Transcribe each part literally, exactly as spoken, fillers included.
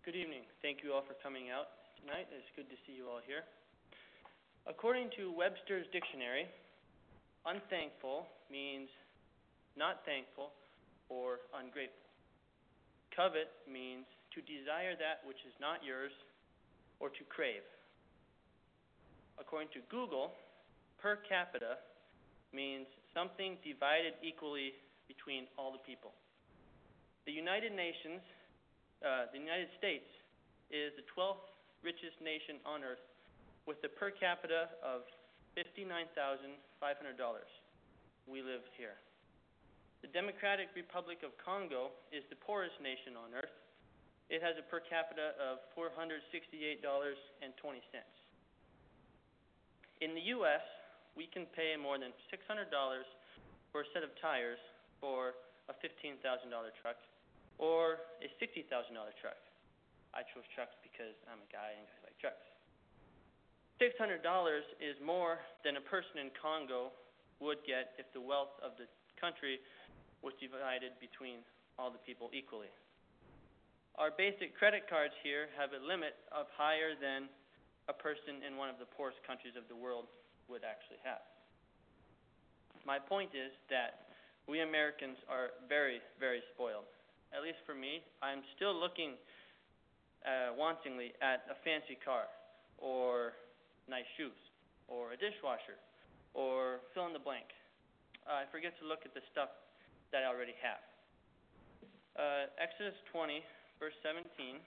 Good evening. Thank you all for coming out tonight. It's good to see you all here. According to Webster's Dictionary, unthankful means not thankful or ungrateful. Covet means to desire that which is not yours or to crave. According to Google, per capita means something divided equally between all the people. The United Nations Uh, the United States is the twelfth richest nation on earth with a per capita of fifty-nine thousand five hundred dollars. We live here. The Democratic Republic of Congo is the poorest nation on earth. It has a per capita of four hundred sixty-eight dollars and twenty cents. In the U S, we can pay more than six hundred dollars for a set of tires for a fifteen thousand dollars truck, or a sixty thousand dollars truck. I chose trucks because I'm a guy and I like trucks. six hundred dollars is more than a person in Congo would get if the wealth of the country was divided between all the people equally. Our basic credit cards here have a limit of higher than a person in one of the poorest countries of the world would actually have. My point is that we Americans are very, very spoiled. At least for me, I'm still looking uh, wantingly at a fancy car, or nice shoes, or a dishwasher, or fill in the blank. Uh, I forget to look at the stuff that I already have. Uh, Exodus twenty, verse seventeen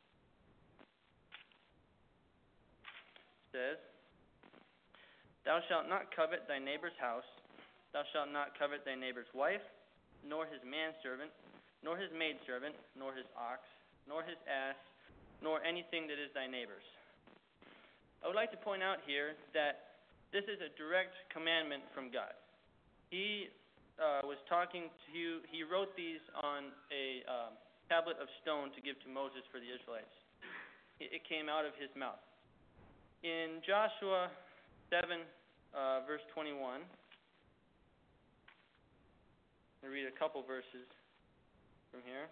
says, "Thou shalt not covet thy neighbor's house, thou shalt not covet thy neighbor's wife, nor his manservant, nor his maidservant, nor his ox, nor his ass, nor anything that is thy neighbor's." I would like to point out here that this is a direct commandment from God. He uh, was talking to, he wrote these on a um, tablet of stone to give to Moses for the Israelites. It, it came out of his mouth. In Joshua seven, uh, verse twenty-one, I'll read a couple verses from here.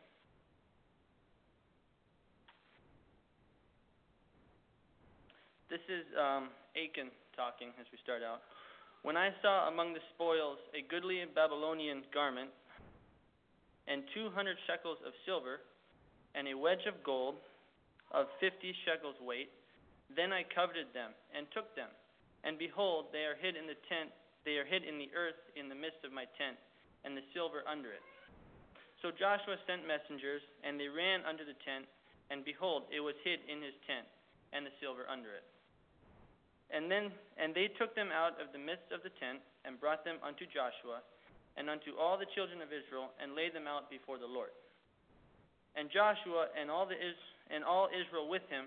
This is um, Achan talking as we start out. "When I saw among the spoils a goodly Babylonian garment, and two hundred shekels of silver, and a wedge of gold of fifty shekels weight, then I coveted them and took them. And behold, they are hid in the tent, they are hid in the earth in the midst of my tent, and the silver under it. So Joshua sent messengers, and they ran under the tent, and behold, it was hid in his tent, and the silver under it. And then and they took them out of the midst of the tent, and brought them unto Joshua, and unto all the children of Israel, and laid them out before the Lord. And Joshua and all the Is- and all Israel with him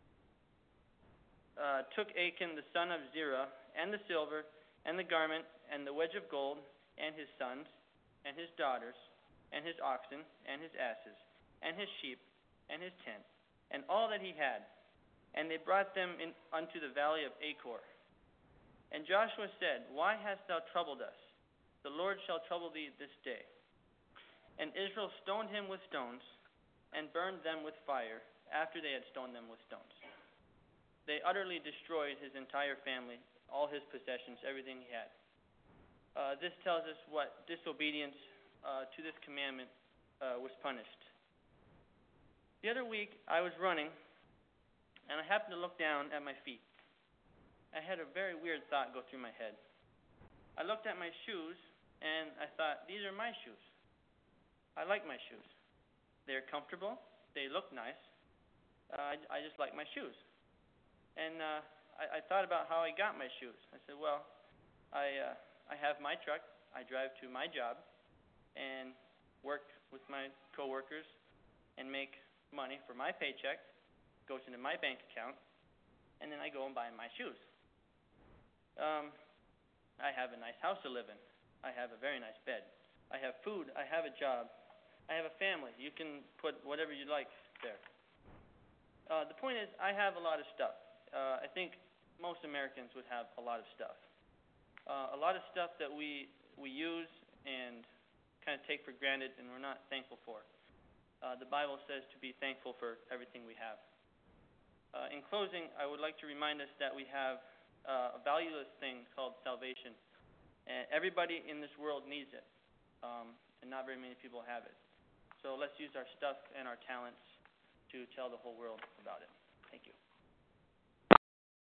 uh, took Achan the son of Zerah, and the silver, and the garment, and the wedge of gold, and his sons, and his daughters, and his oxen, and his asses, and his sheep, and his tent, and all that he had. And they brought them in unto the valley of Achor. And Joshua said, Why hast thou troubled us? The Lord shall trouble thee this day. And Israel stoned him with stones, and burned them with fire, after they had stoned them with stones. They utterly destroyed his entire family, all his possessions, everything he had." Uh, this tells us what disobedience Uh, to this commandment uh, was punished. The other week, I was running, and I happened to look down at my feet. I had a very weird thought go through my head. I looked at my shoes, and I thought, these are my shoes. I like my shoes. They're comfortable. They look nice. Uh, I, I just like my shoes. And uh, I, I thought about how I got my shoes. I said, well, I uh, I have my truck. I drive to my job and work with my coworkers and make money for my paycheck, goes into my bank account, and then I go and buy my shoes. Um, I have a nice house to live in. I have a very nice bed. I have food. I have a job. I have a family. You can put whatever you like there. Uh, the point is, I have a lot of stuff. Uh, I think most Americans would have a lot of stuff. Uh, a lot of stuff that we we use and kind of take for granted and we're not thankful for. Uh, the Bible says to be thankful for everything we have. Uh, in closing, I would like to remind us that we have uh, a valueless thing called salvation. And everybody in this world needs it, um, and not very many people have it. So let's use our stuff and our talents to tell the whole world about it. Thank you.